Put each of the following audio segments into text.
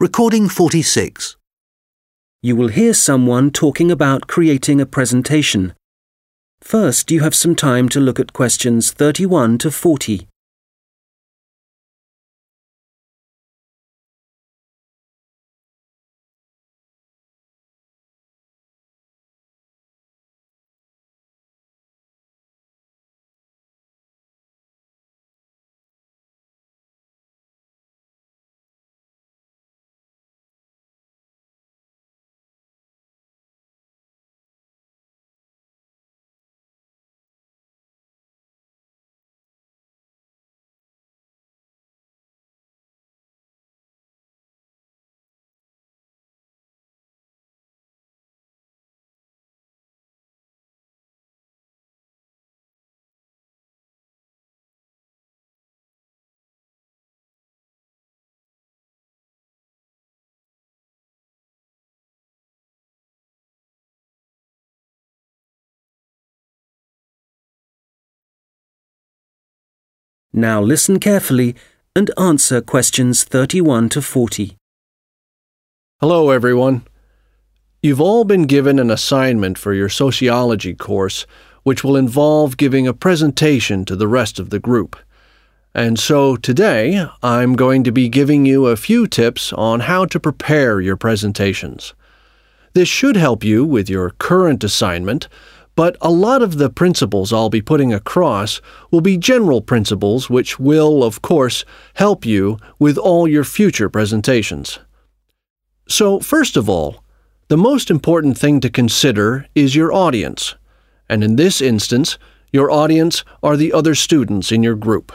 Recording 46. You will hear someone talking about creating a presentation. First, you have some time to look at questions 31 to 40. Now listen carefully and answer questions 31 to 40. Hello, everyone. You've all been given an assignment for your sociology course, which will involve giving a presentation to the rest of the group. And so today, I'm going to be giving you a few tips on how to prepare your presentations. This should help you with your current assignment, but a lot of the principles I'll be putting across will be general principles which will, of course, help you with all your future presentations. So, first of all, the most important thing to consider is your audience, and in this instance, your audience are the other students in your group.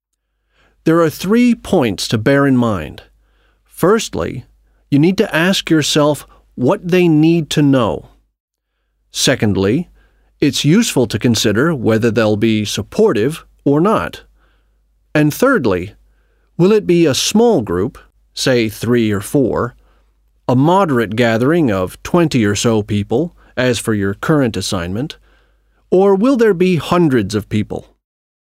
There are 3 points to bear in mind. Firstly, you need to ask yourself what they need to know. Secondly, it's useful to consider whether they'll be supportive or not. And thirdly, will it be a small group, say 3 or 4, a moderate gathering of 20 or so people, as for your current assignment, or will there be hundreds of people?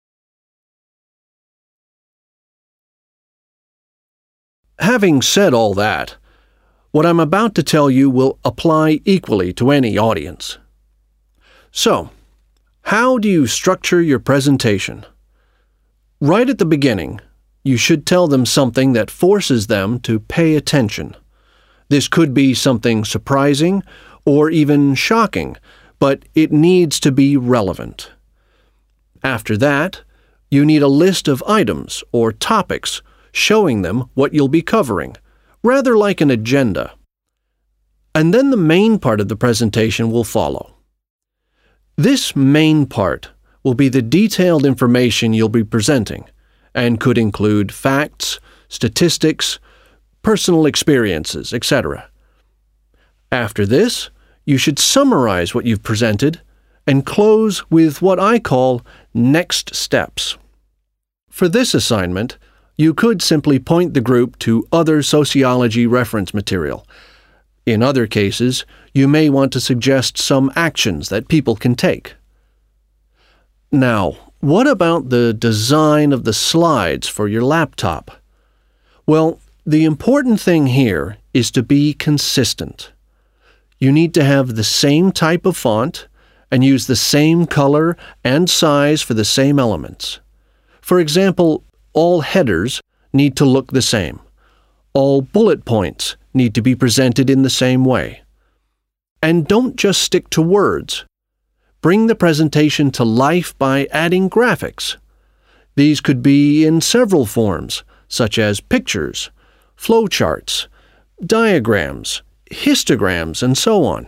Having said all that, what I'm about to tell you will apply equally to any audience. So, how do you structure your presentation? Right at the beginning, you should tell them something that forces them to pay attention. This could be something surprising or even shocking, but it needs to be relevant. After that, you need a list of items or topics showing them what you'll be covering, rather like an agenda. And then the main part of the presentation will follow. This main part will be the detailed information you'll be presenting and could include facts, statistics, personal experiences, etc. After this, you should summarize what you've presented and close with what I call next steps. For this assignment, you could simply point the group to other sociology reference material. In other cases, you may want to suggest some actions that people can take. Now, what about the design of the slides for your laptop? Well, the important thing here is to be consistent. You need to have the same type of font and use the same color and size for the same elements. For example, all headers need to look the same. All bullet points need to be presented in the same way. And don't just stick to words. Bring the presentation to life by adding graphics. These could be in several forms, such as pictures, flowcharts, diagrams, histograms, and so on.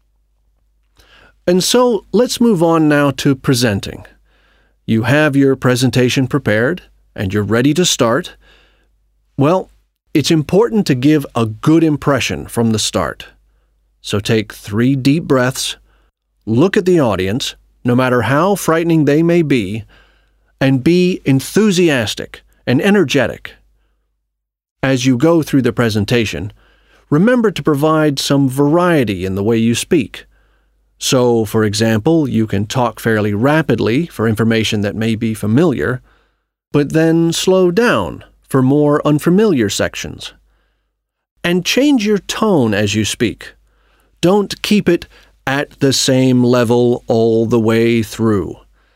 And so let's move on now to presenting. You have your presentation prepared, and you're ready to start. Well, it's important to give a good impression from the start. So take 3 deep breaths, look at the audience, no matter how frightening they may be, and be enthusiastic and energetic. As you go through the presentation, remember to provide some variety in the way you speak. So, for example, you can talk fairly rapidly for information that may be familiar, but then slow down for more unfamiliar sections. And change your tone as you speak. Don't keep it at the same level all the way through.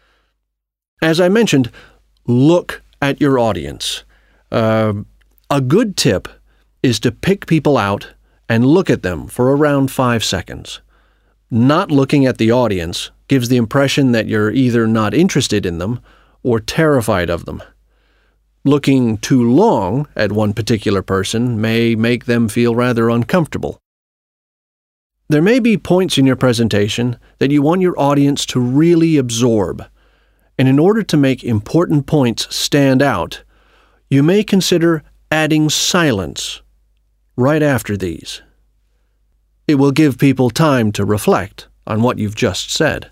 As I mentioned, look at your audience. A good tip is to pick people out and look at them for around 5 seconds. Not looking at the audience gives the impression that you're either not interested in them or terrified of them. Looking too long at one particular person may make them feel rather uncomfortable. There may be points in your presentation that you want your audience to really absorb, and in order to make important points stand out, you may consider adding silence right after these. It will give people time to reflect on what you've just said.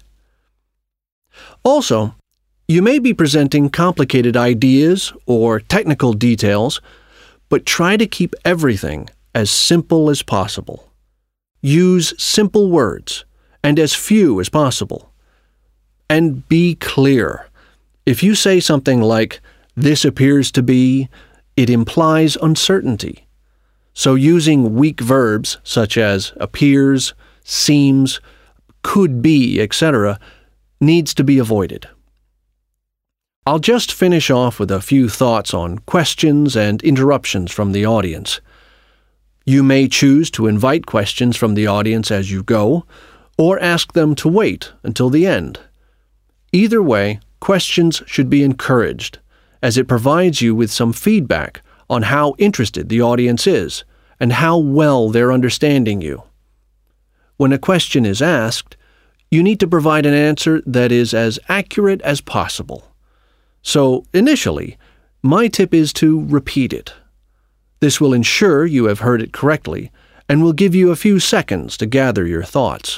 Also, you may be presenting complicated ideas or technical details, but try to keep everything as simple as possible. Use simple words and as few as possible. And be clear. If you say something like, "This appears to be," it implies uncertainty. So using weak verbs such as appears, seems, could be, etc., needs to be avoided. I'll just finish off with a few thoughts on questions and interruptions from the audience. You may choose to invite questions from the audience as you go, or ask them to wait until the end. Either way, questions should be encouraged, as it provides you with some feedback on how interested the audience is and how well they're understanding you. When a question is asked, you need to provide an answer that is as accurate as possible. So, initially, my tip is to repeat it. This will ensure you have heard it correctly and will give you a few seconds to gather your thoughts.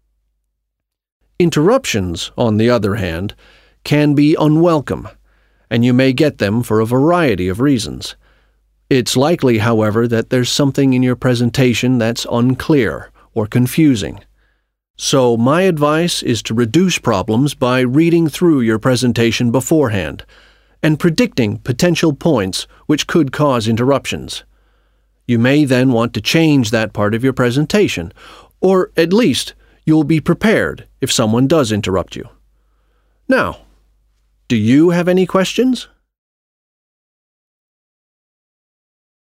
Interruptions, on the other hand, can be unwelcome, and you may get them for a variety of reasons. It's likely, however, that there's something in your presentation that's unclear or confusing. So my advice is to reduce problems by reading through your presentation beforehand and predicting potential points which could cause interruptions. You may then want to change that part of your presentation, or at least you'll be prepared if someone does interrupt you. Now, do you have any questions?